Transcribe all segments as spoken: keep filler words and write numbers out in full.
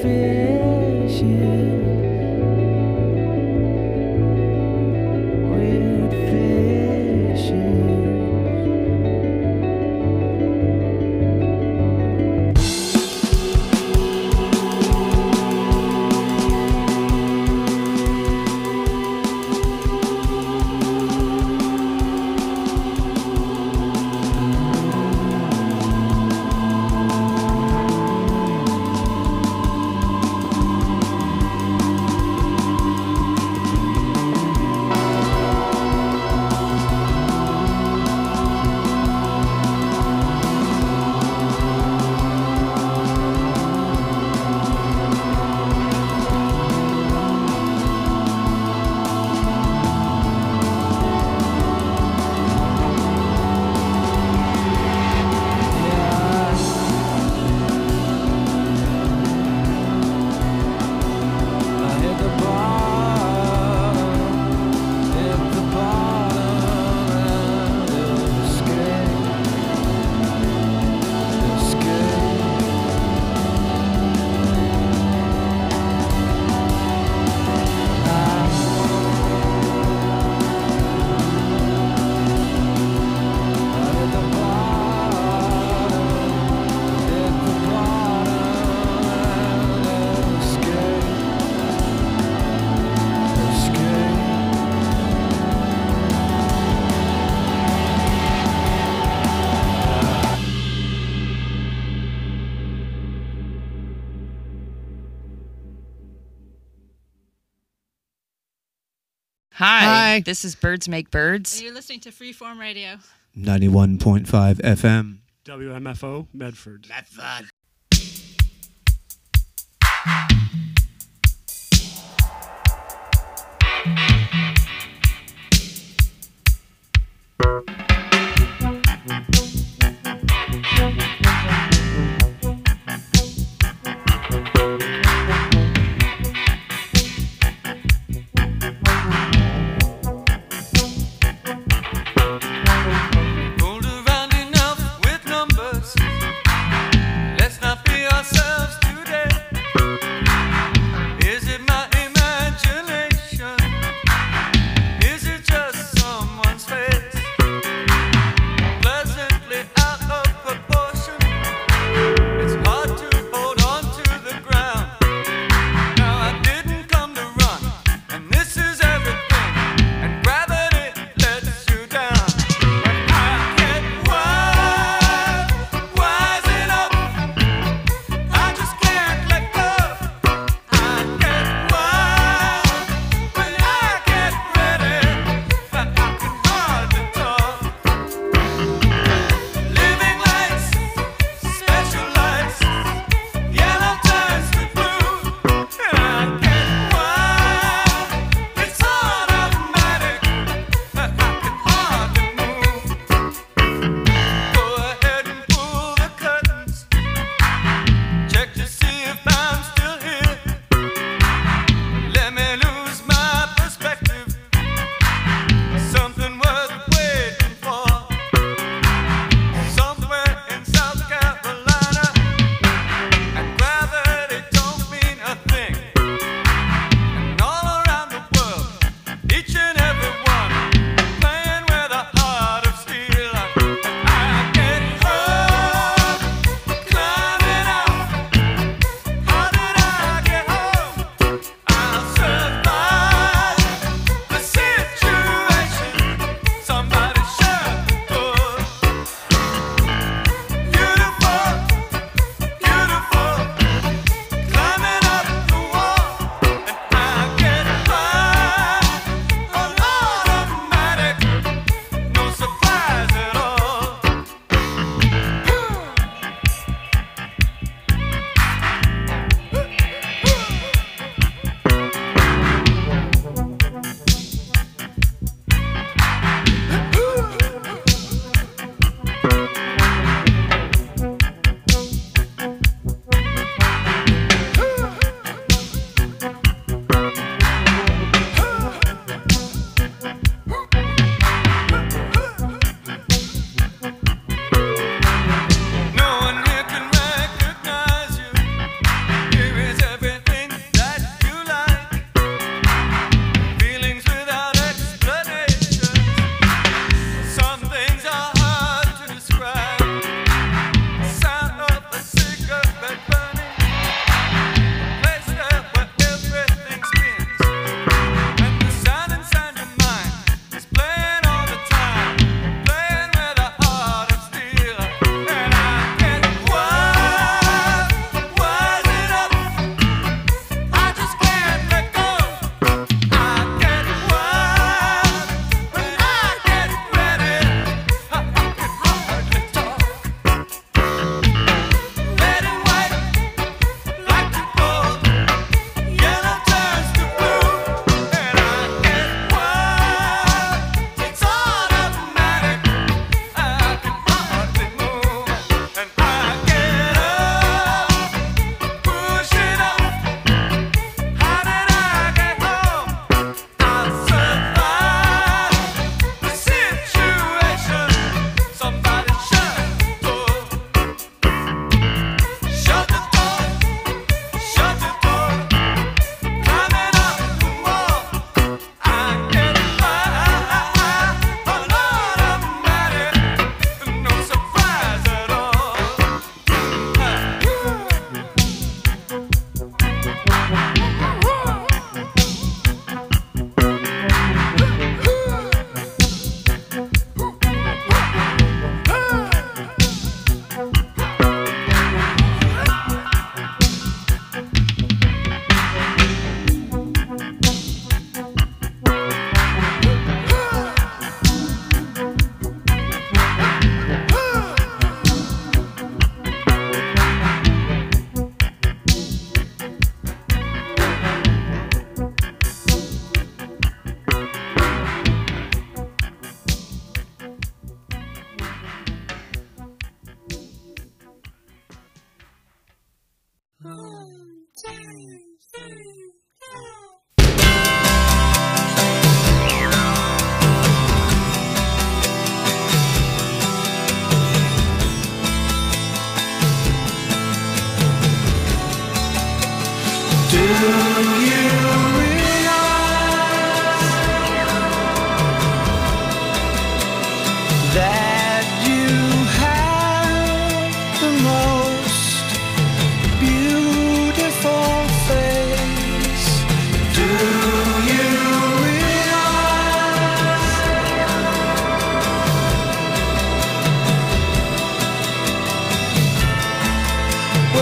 Hi, Hi. This is Birds Make Birds. And you're listening to Freeform Radio. ninety-one point five F M. W M F O, Medford. Medford. Is it just someone's face?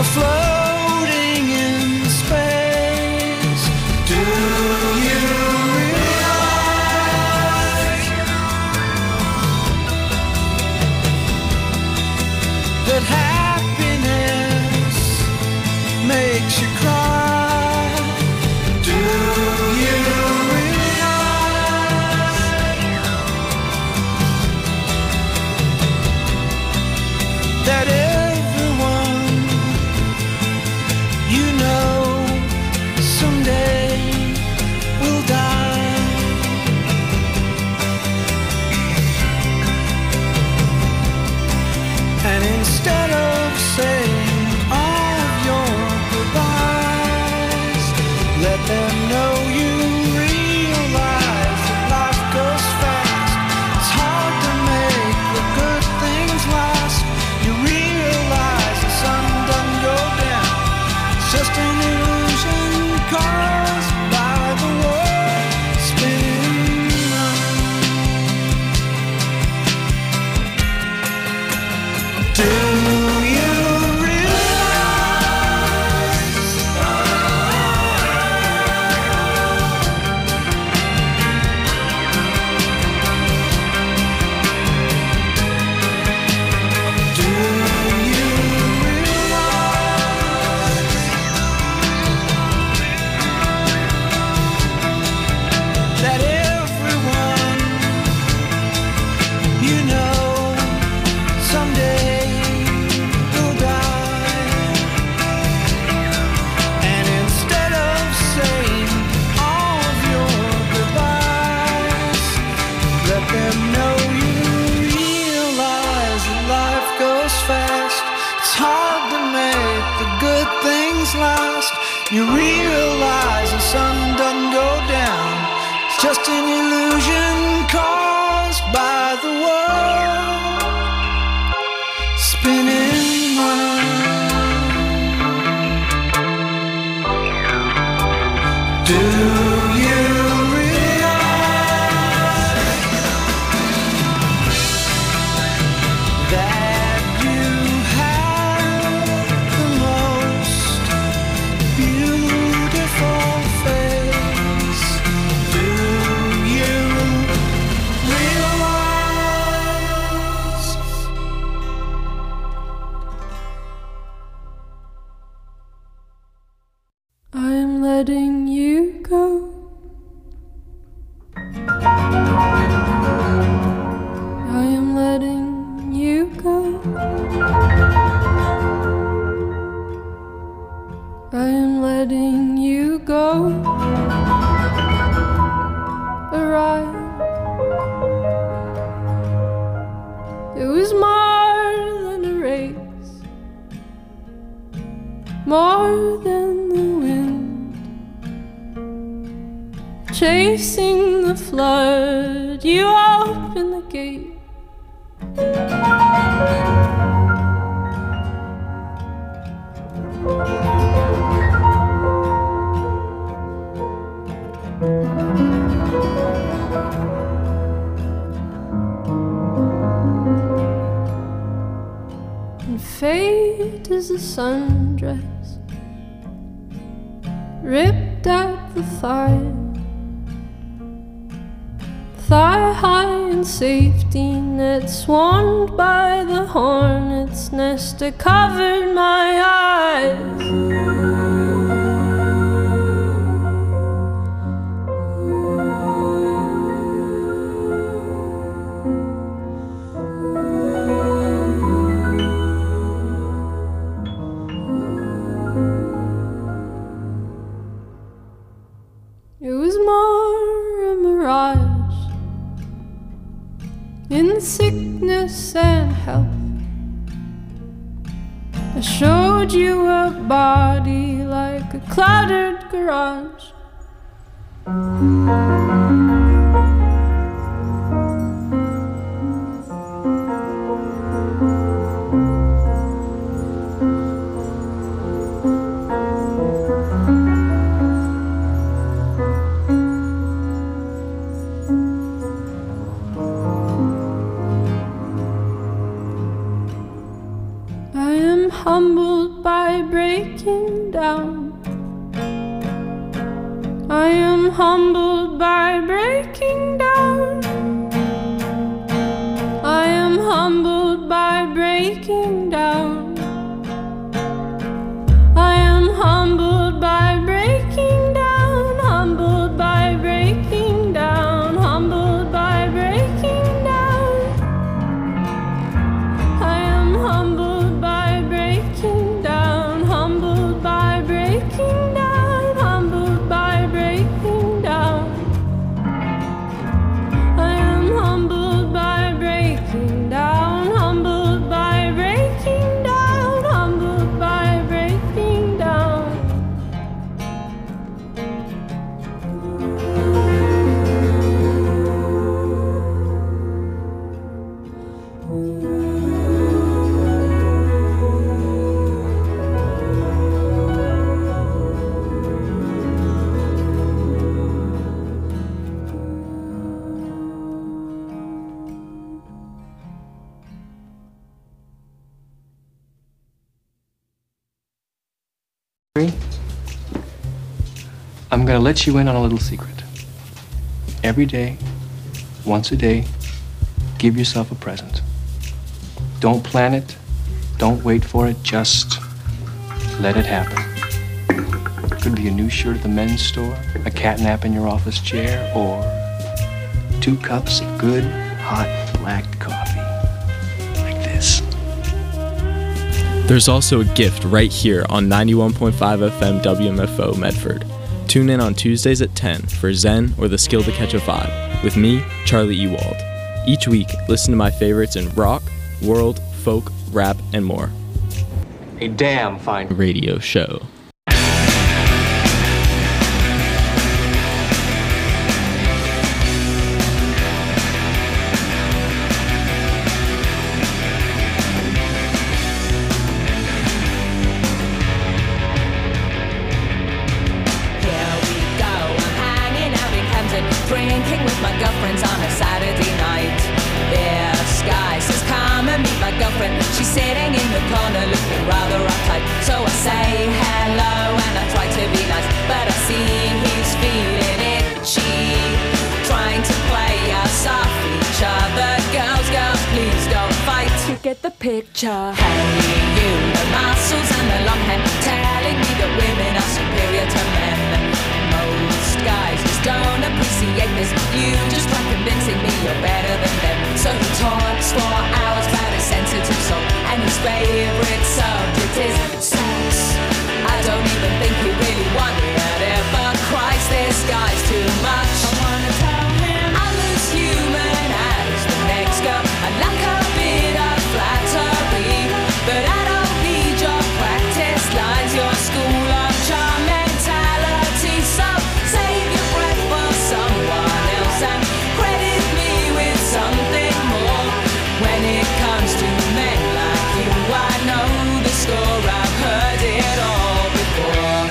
We're floating in space. Do you realize that happiness makes you cry? Do you realize that everyone you know someday will die? And instead of saying all of your goodbyes, let them know you realize that life goes fast. It's hard to make the good things last. You realize the sun doesn't go down. It's just an illusion caused by the world spinning round. Do you realize Do you realize that everyone you know someday will die? And instead of saying all of your goodbyes, let them know you realize that life goes fast. It's hard to make the good things last. You realize the sun doesn't go down. It's just an illusion caused by the world spinning round. Do you realize that you have the most beautiful face? Do you realize? I'm letting you go. I am letting you go. I am letting you go. Arrive. It was more than a race, more than the wind, chasing the flood. You opened the gate. And fate is a sundress ripped at the thigh, thigh high in safety net, swarmed by the hornet's nest that covered my eyes. It was more a mirage in sickness and health. I showed you a body like a cluttered garage. I am humbled by breaking down. I am humbled by breaking down. I am humbled by breaking down. I am humbled by breaking down, humbled by breaking down, humbled by breaking down. I am humbled by breaking down, humbled by breaking down, humbled by breaking down. I am humbled by breaking down, humbled by breaking down, humbled by breaking down. I'm gonna let you in on a little secret. Every day, once a day, give yourself a present. Don't plan it, don't wait for it, just let it happen. Could be a new shirt at the men's store, a cat nap in your office chair, or two cups of good, hot, black coffee. Like this. There's also a gift right here on ninety-one point five F M W M F O Medford. Tune in on Tuesdays at ten for Zen or the Skill to Catch a Vibe with me, Charlie Ewald. Each week, listen to my favorites in rock, world, folk, rap, and more. A damn fine Radio show. Drinking with my girlfriends on a Saturday night. Yeah, Sky says come and meet my girlfriend. She's sitting in the corner looking rather uptight. So I say hello and I try to be nice, but I see he's feeling itchy, trying to play us off each other. Girls, girls, please don't fight. You get the picture. Hey, you, the muscles and the long hair, telling me that women are superior to men. Most guys just don't appreciate this. You just try convincing me you're better than them. So he talks for hours about his sensitive soul, and his favorite subject is sex. I don't even think he really wanted it, but Christ, this guy's too much. I wanna tell him I'm as human as the next girl. I'd like a bit of flattery, but I don't need your practice lines, your school of charm mentality. So save your breath for someone else and credit me with something more. When it comes to men like you, I know the score. I've heard it all before.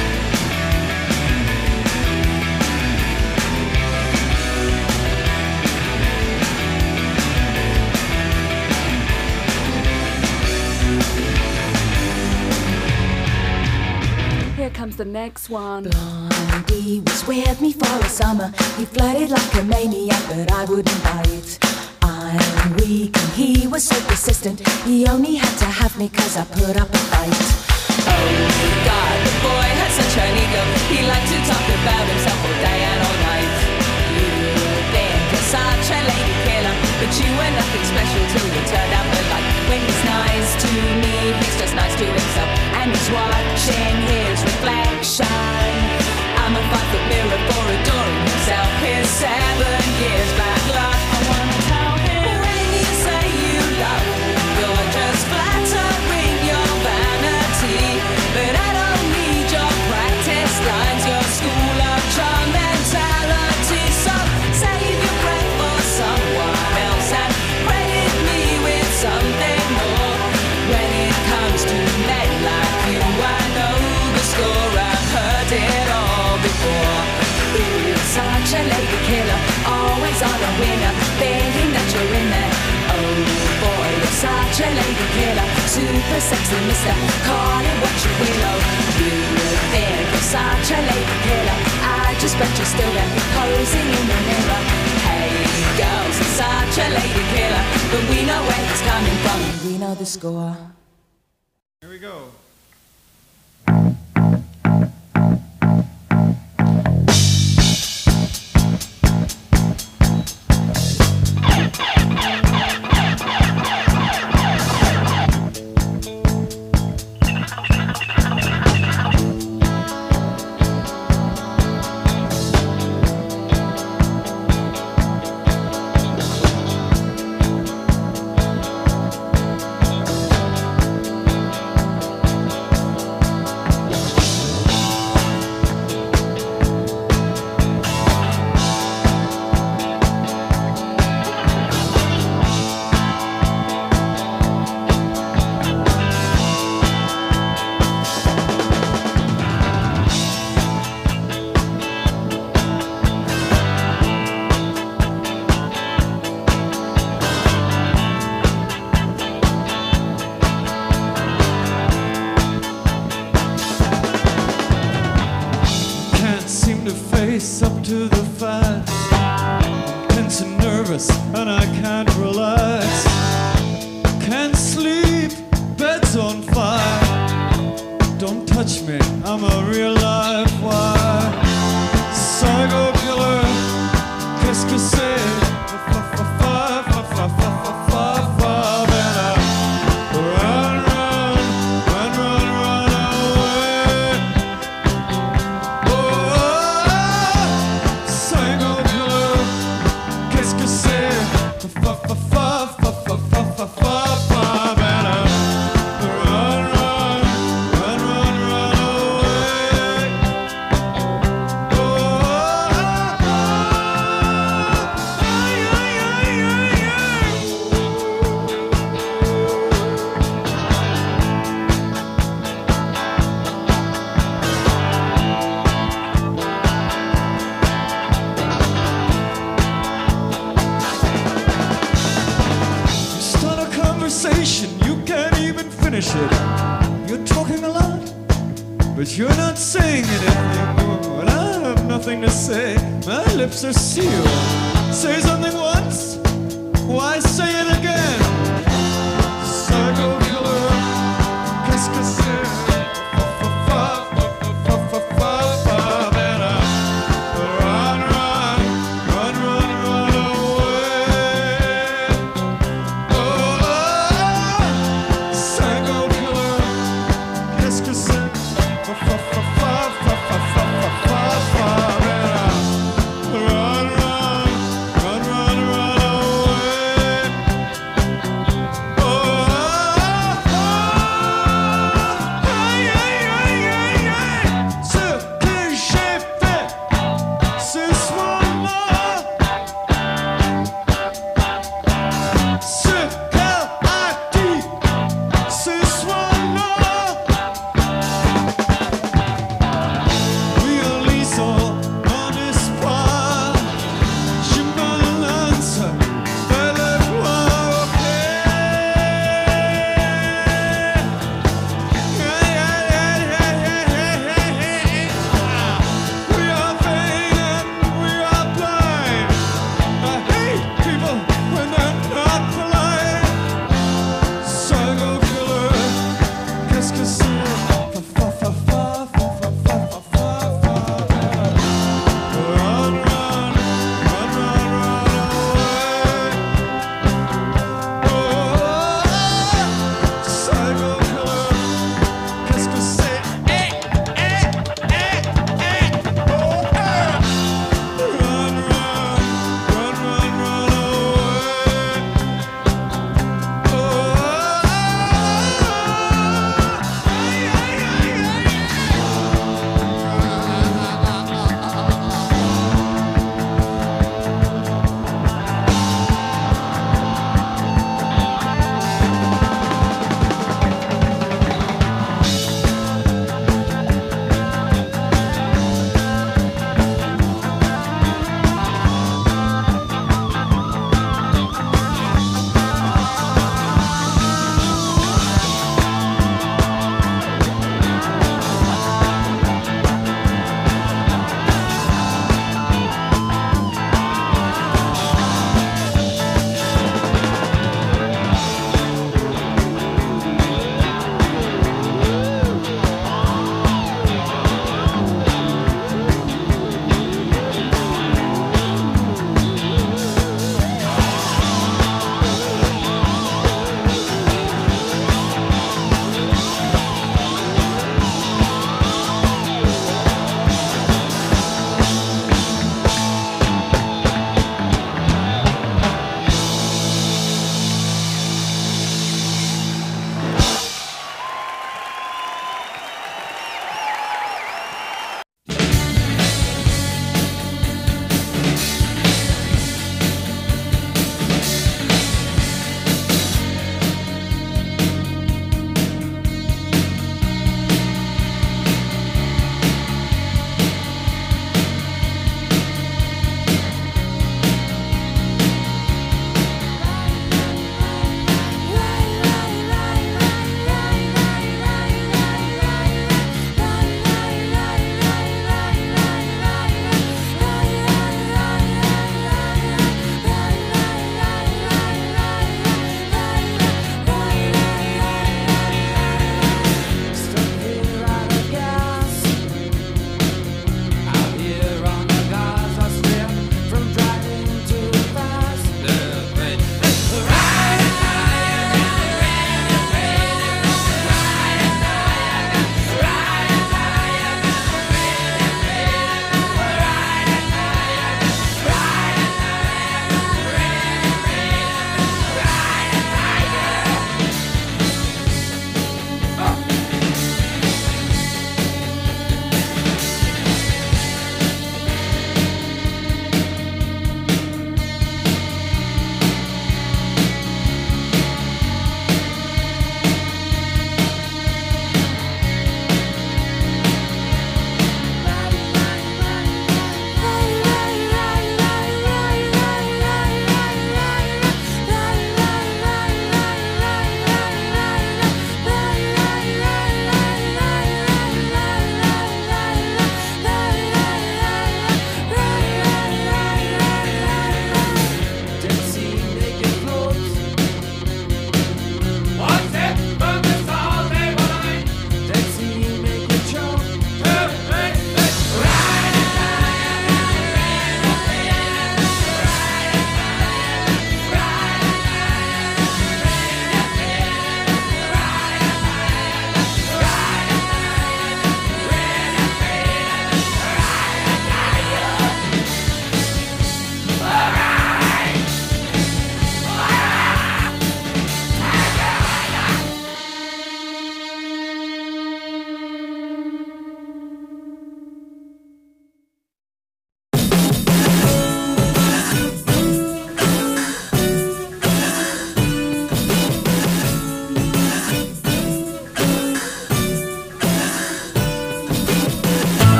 Here comes the next one. Blondie was with me for a summer. He flirted like a maniac, but I wouldn't bite. I'm weak and he was so persistent. He only had to have me cause I put up a fight. Oh God, the boy had such an ego. He liked to talk about himself all day and all night. You think you're such a lady killer, but you were nothing special till you turned out the light. When he's nice to me, he's just nice to himself, and he's watching his reflection. I'm a five-foot mirror for adoring himself. His seven years back luck. I wanna tell him when you say you love me, you're just flattering your vanity. But I don't need your practice lines, your school of charm mentality. So save your breath for someone else and credit me with something more. When it comes to men like you, I know the score. I've heard it all before. You're such a lady killer, always on a winner, thinking that you're in there. Oh boy, you're such a lady killer, super super sexy mister. Call it what you will, oh. You think you're such a lady killer. I just bet you're still there posing in the mirror. Hey girls, it's such a lady killer, but we know where it's coming from and we know the score. Here we go. Up to the fight, I'm tense and nervous and I can't relax. Can't sleep, bed's on fire. Don't touch me, I'm a real live wire. Psycho killer, qu'est-ce que c'est? You can't even finish it. You're talking a lot, but you're not saying anything. When I have nothing to say, my lips are sealed. Say something once, why say it again? Psycho killer, qu'est-ce que c'est?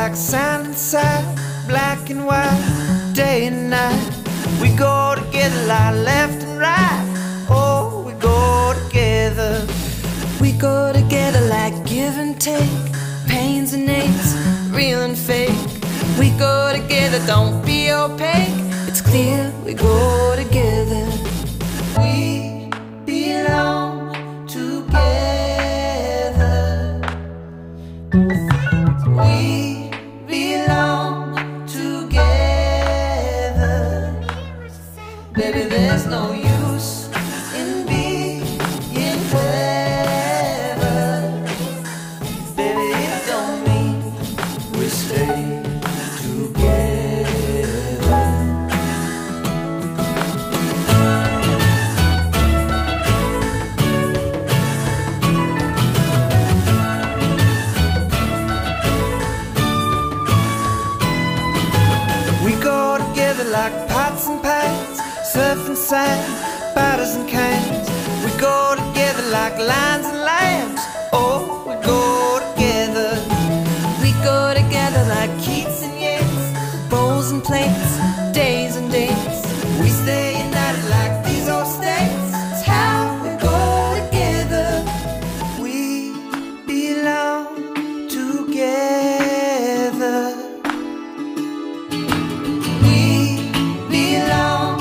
like sand and sand, black and white, day and night. We go together like left and right. Oh, we go together. We go together like give and take, pains and aches, real and fake. We go together, don't be opaque. It's clear we go together. We belong together. We belong together. Baby, there's no use in being clever. Baby, it don't mean we stay together. We go together like pots and pans, surf and sand, batters and cans. We go together like lions and lambs. Oh, we go together. We go together like Keats and Yates, bowls and plates, days and dates. We stay united like these old states. It's how we go together. We belong together. We belong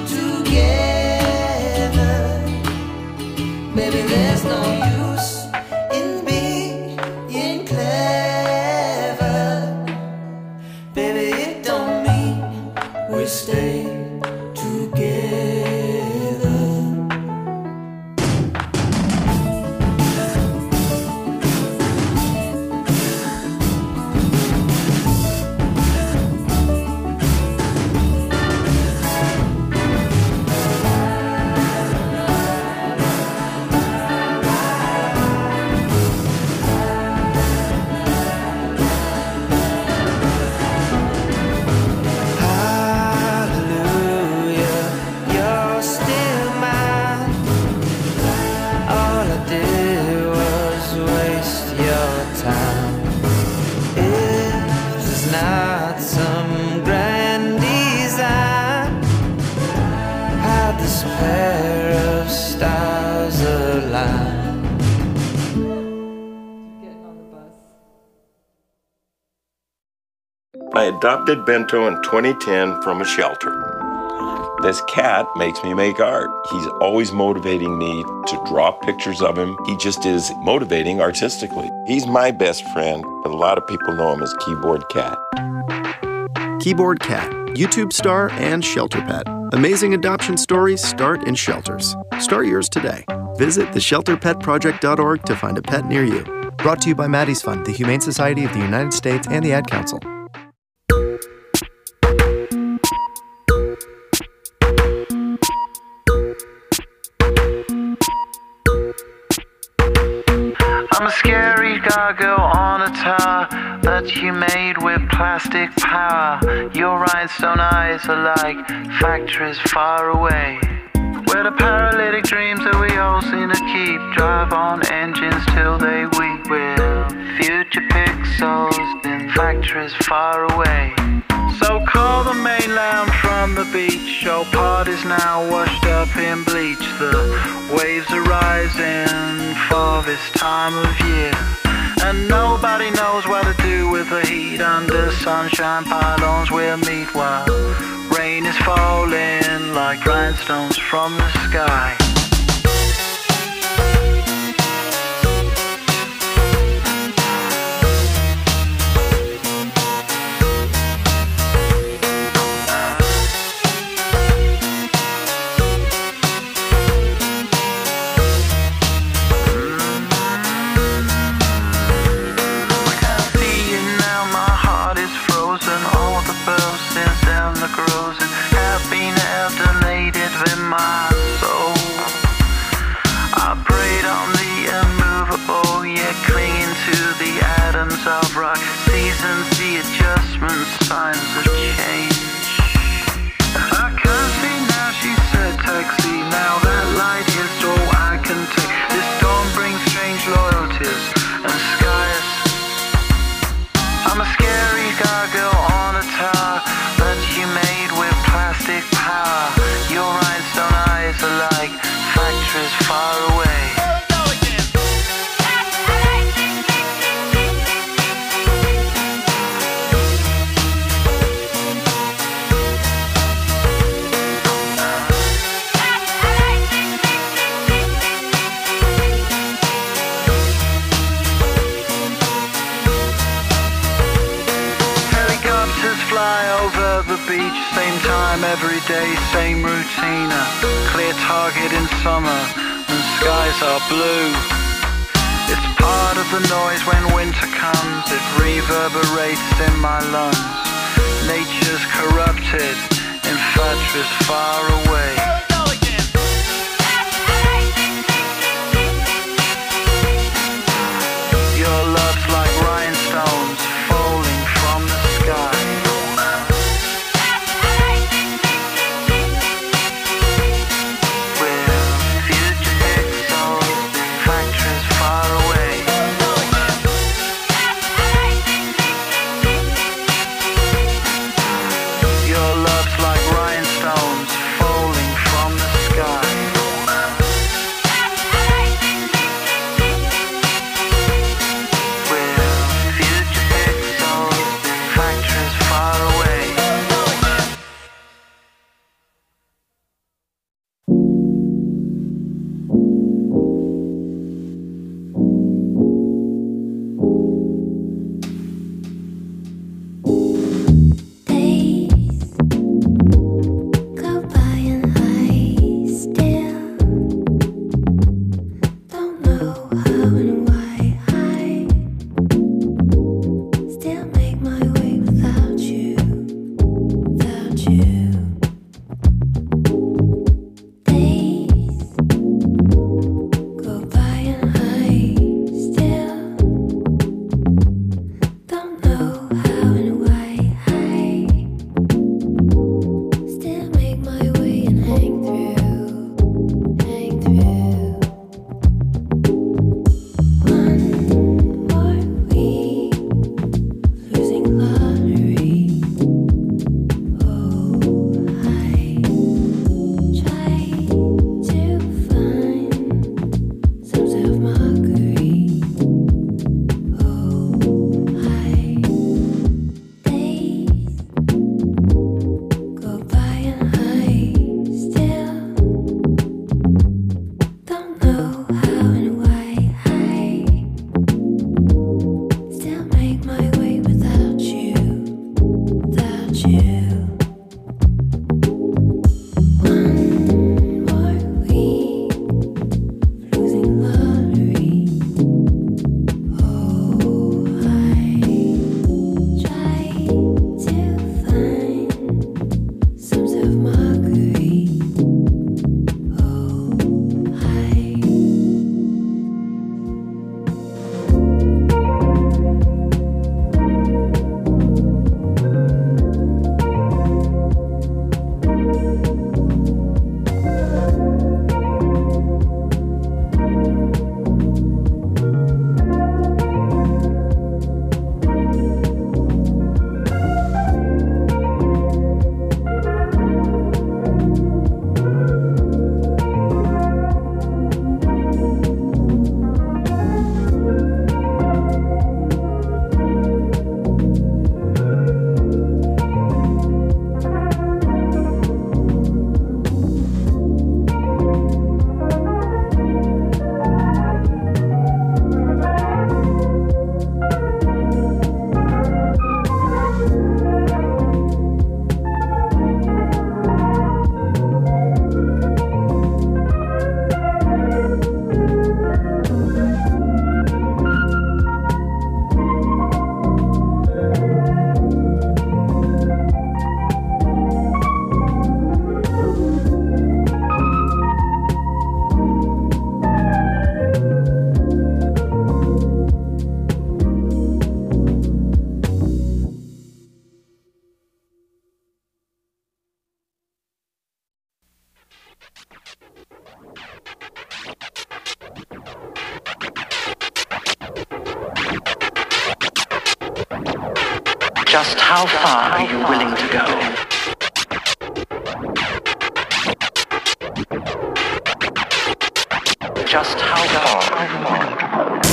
together. Baby, there's no use in being clever. Baby, it don't mean we stay together. Hallelujah, you're still mine. All I did was waste your time. It was not some grand design. Had this pair of stars align. I adopted Bento in twenty ten from a shelter. This cat makes me make art. He's always motivating me to draw pictures of him. He just is motivating artistically. He's my best friend, but a lot of people know him as Keyboard Cat. Keyboard Cat, YouTube star and shelter pet. Amazing adoption stories start in shelters. Start yours today. Visit the shelter pet project dot org to find a pet near you. Brought to you by Maddie's Fund, the Humane Society of the United States, and the Ad Council. I'm a scary gargoyle on a tower that you made with plastic power. Your rhinestone eyes are like factories far away, where the paralytic dreams that we all seem to keep drive on engines till they weep. With future pixels in factories far away. So call the mainland from the beach. Your part is now washed up in bleach. The waves are rising for this time of year, and nobody knows what to do with the heat. Under sunshine pylons we'll meet while rain is falling like rhinestones from the sky. Of rock, seasons, the adjustments, signs of change. I can see now, she said taxi. Now that light is all I can take. This dawn brings strange loyalties and skies. I'm a scary time every day, same routine. A clear target in summer and skies are blue. It's part of the noise when winter comes. It reverberates in my lungs. Nature's corrupted, infatuous far away. Your love's like rhinestones falling from the sky. We're future pixels, factories far away. Your love's like rhinestones falling from the sky. Just how far are you willing to go? Just how far are you willing to go?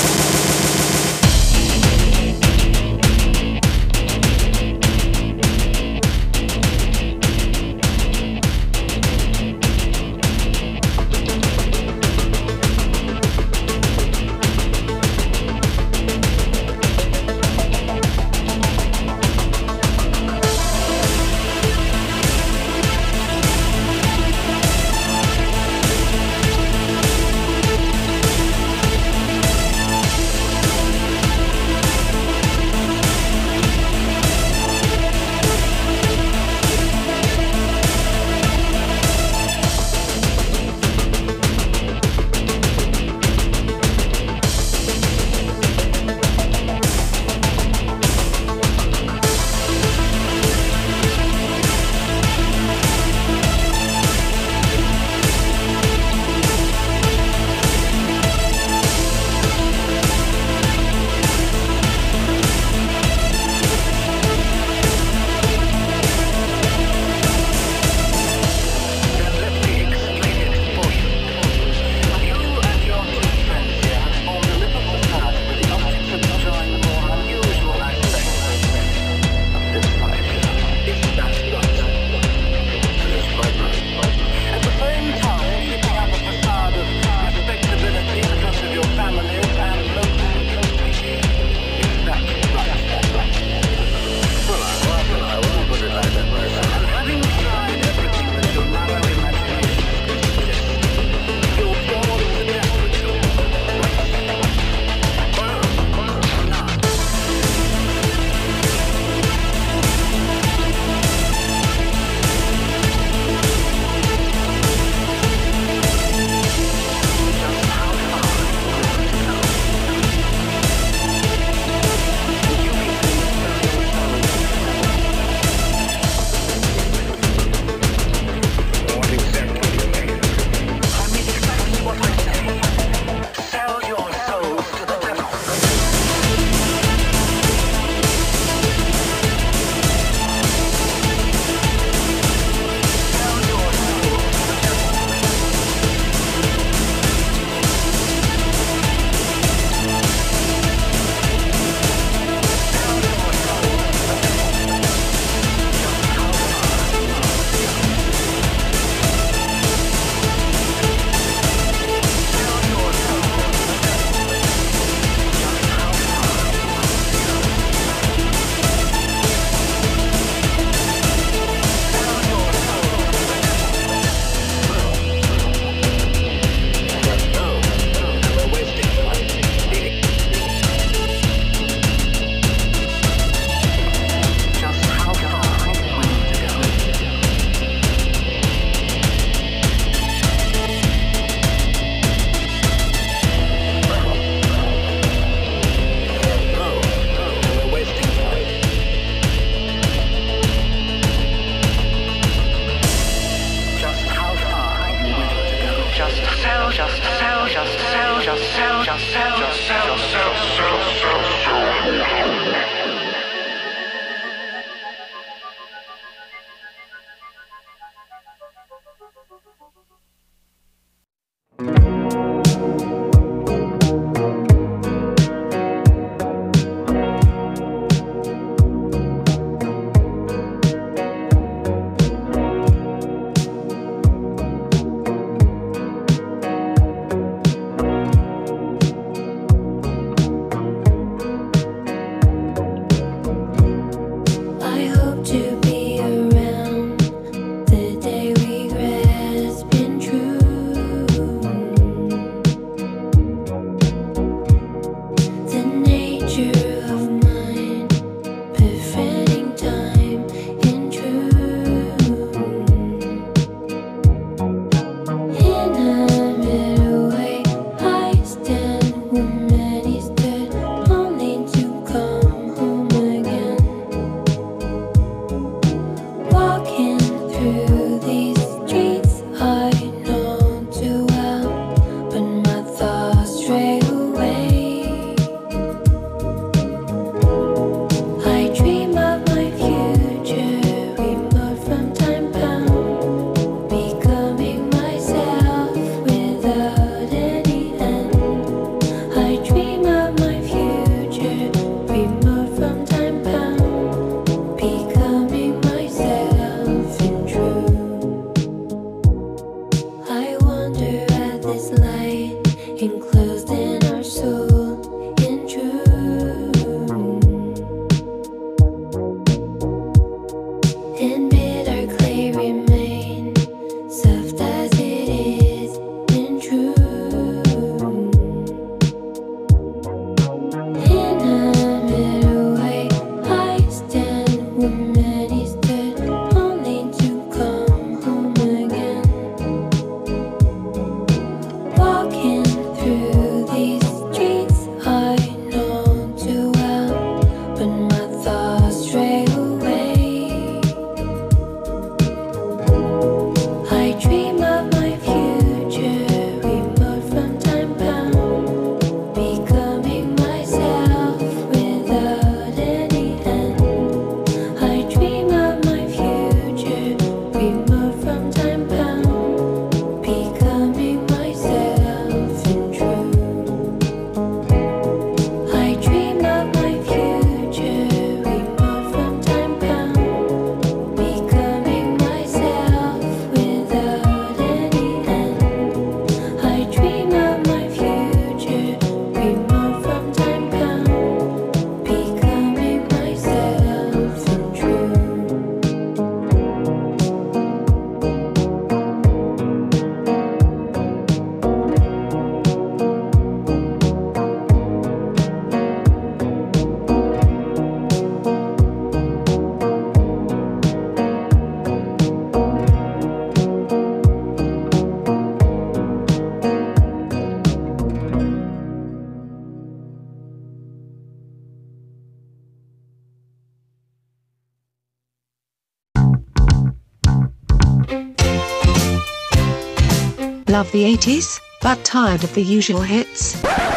Love the eighties, but tired of the usual hits?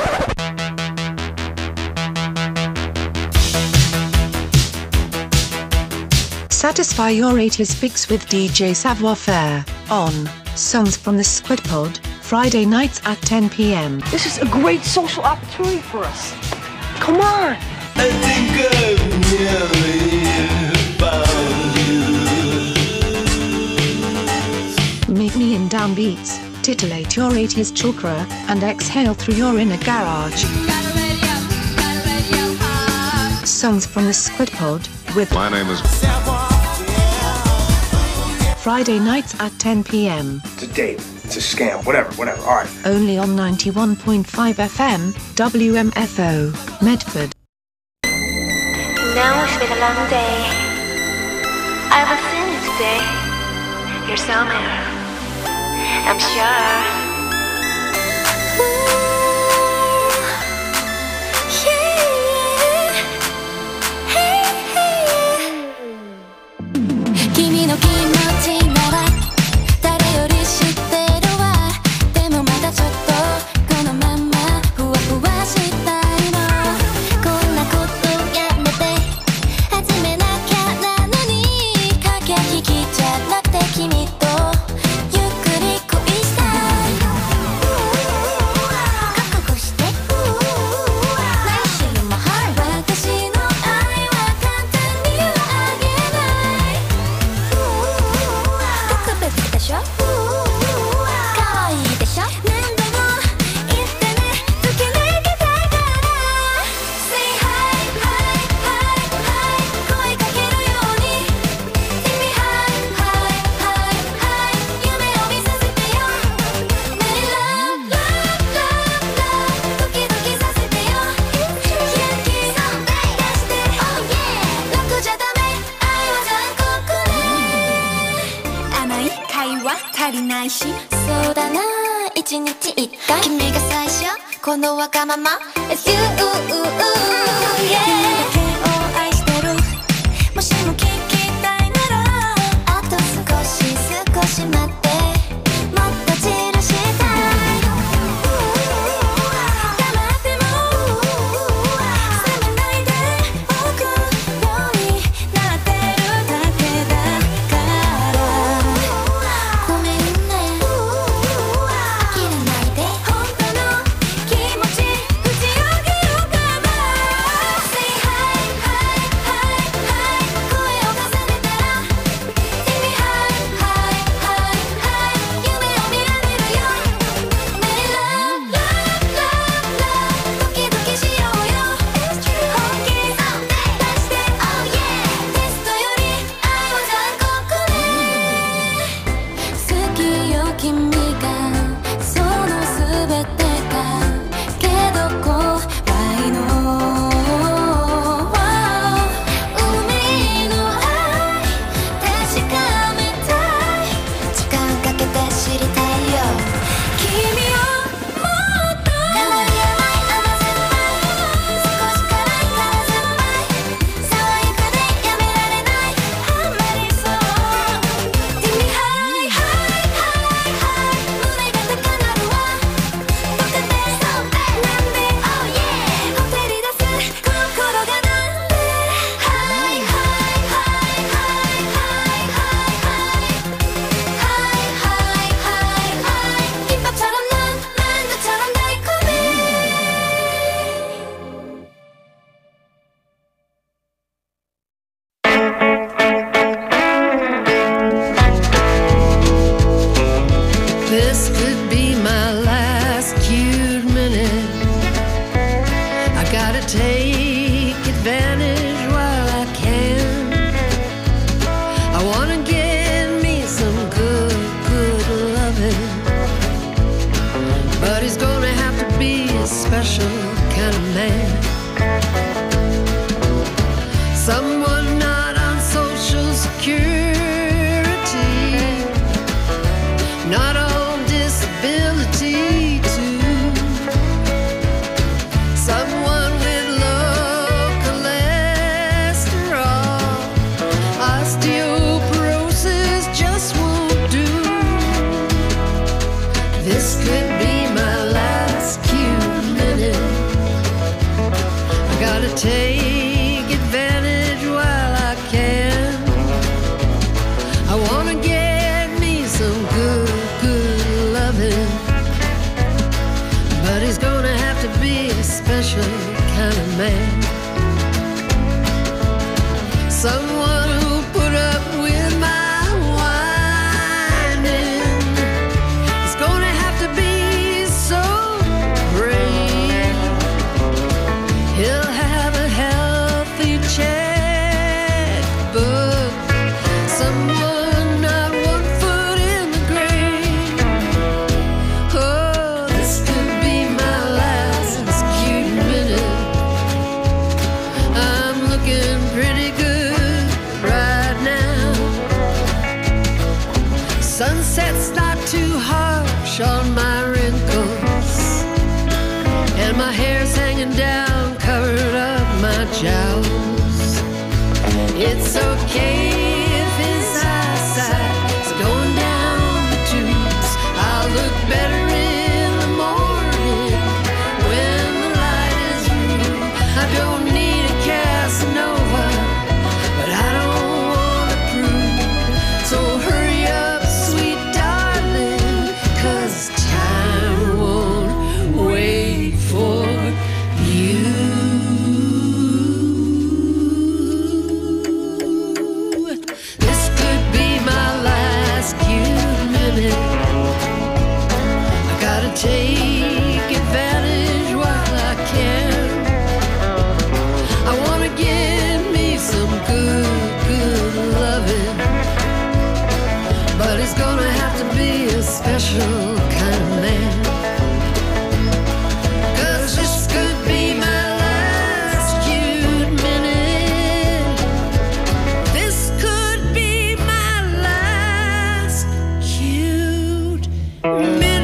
Satisfy your eighties fix with D J Savoir Faire on Songs from the Squid Pod, Friday nights at ten p m. This is a great social opportunity for us. Come on! I think I've nearly found you. Meet me in downbeats, titillate your eighties chakra, and exhale through your inner garage. Songs from the Squid Pod with My name is Friday nights at ten p m. It's a date. It's a scam. Whatever, whatever. All right. Only on ninety-one point five F M, W M F O, Medford. Now it's been a long day. I will see you today. You're somewhere, I'm sure. Osteoporosis just won't someone who'll put up with my whining. It's gonna have to be so brave. He'll have a healthy checkbook, someone not one foot in the grave. Oh, this could be my last cute minute. I'm looking pretty good right now. Sunset's not too harsh on my wrinkles, and my hair's hanging down, covered up my jowls. It's okay if his eyesight is going down the tubes. I'll look better in the morning when the light is through. I don't need a Casanova, but I don't want to prove. So hurry up, sweet darling, 'cause time won't wait for you. This could be my last cute minute. I gotta take advantage while I can. I wanna get me some good, good loving, but it's gonna have to be a special kind of man. 'Cause this could be my last cute minute. This could be my last cute minute.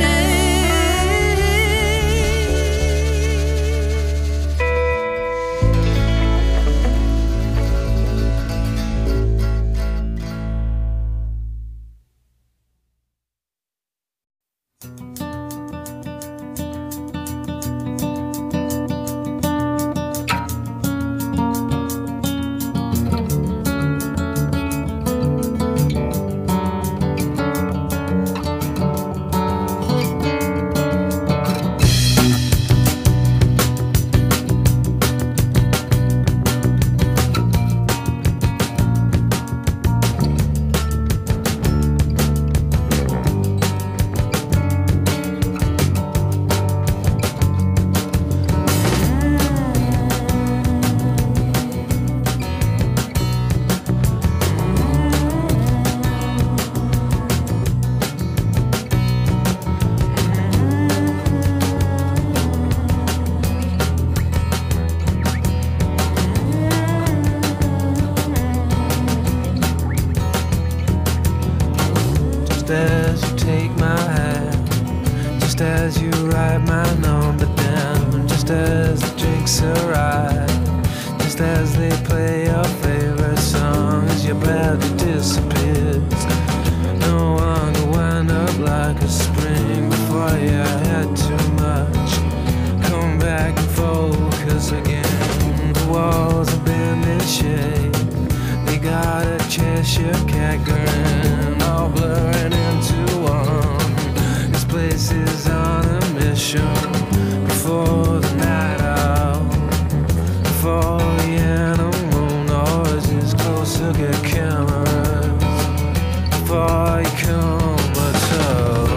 Just as you take my hand, just as you write my number down, just as the drinks arrive, just as they play your favorite song, as your body disappears. No one will wind up like a spring before you had too much. Come back and focus again. The walls have been in shape. They got a Cheshire cat grin, all blurring into one. This place is on a mission. Before the night out, before the animal noises closer get cameras, before you come at all.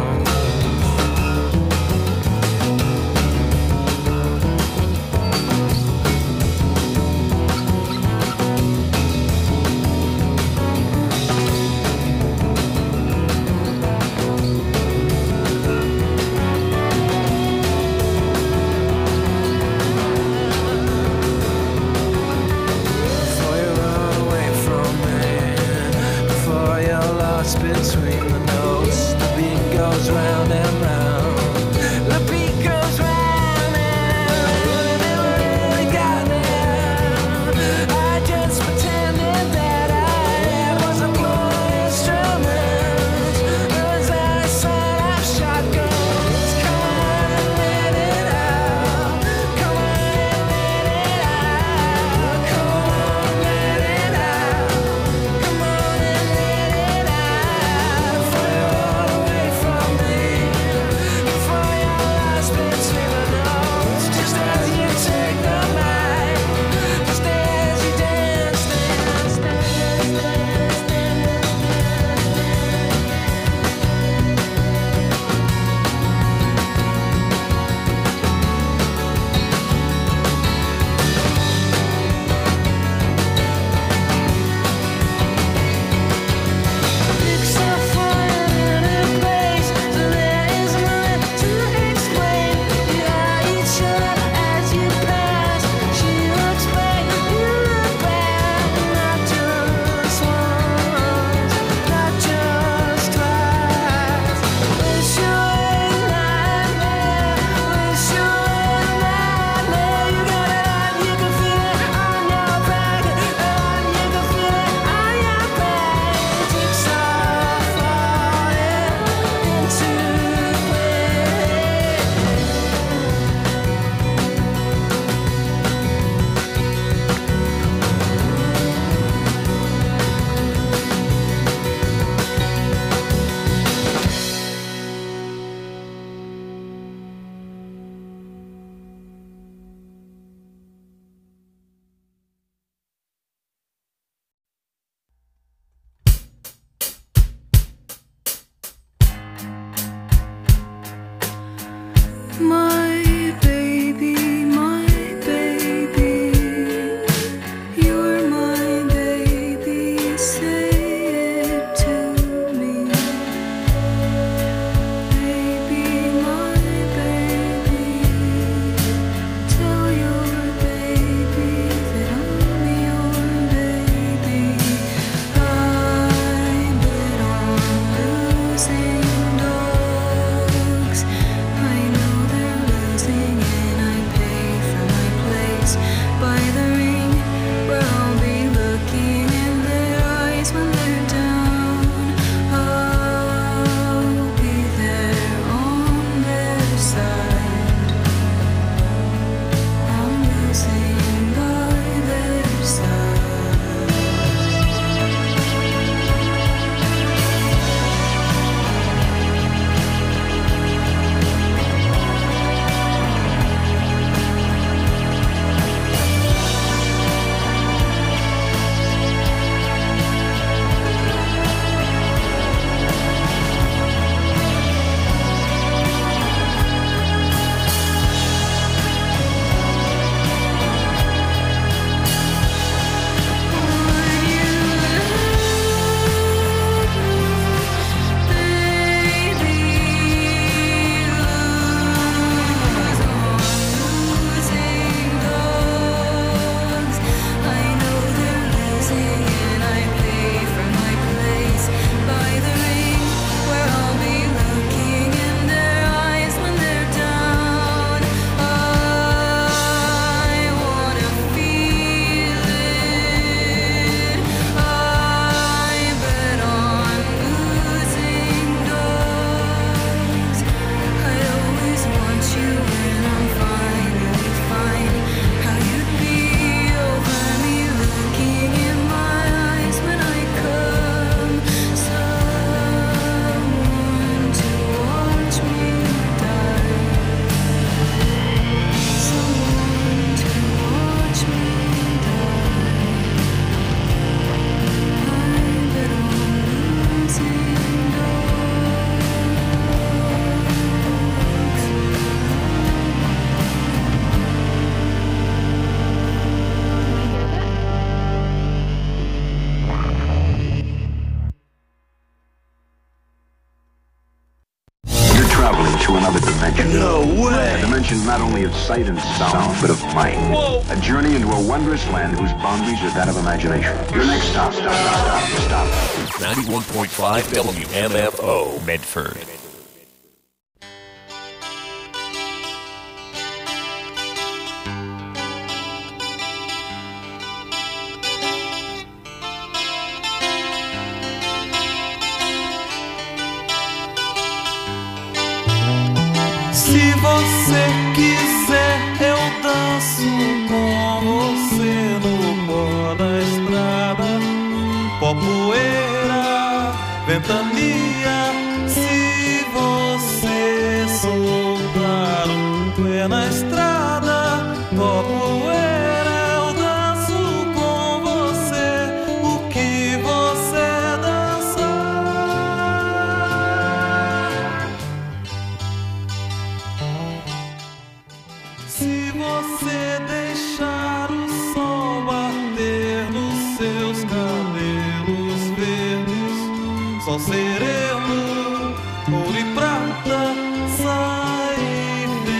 Between the notes, the beat goes round and round. The beat goes round and round. Never really got there. I just pretended that I was a blow instrument. As I set up shotguns, come on and let it out. Come on and let it out. Come on, let it out. Come on and let it out. another dimension. No way! A dimension not only of sight and sound, but of mind. Whoa! A journey into a wondrous land whose boundaries are that of imagination. Your next stop, stop, stop, stop, stop. ninety-one point five W M F O, Medford. Se você quiser, eu danço com você no pó da estrada. Pó, poeira, ventania. Se você soltar um pé na estrada, pó, poeira, eu danço com você. O que você dançar? Se você deixar o sol bater nos seus cabelos verdes, só serei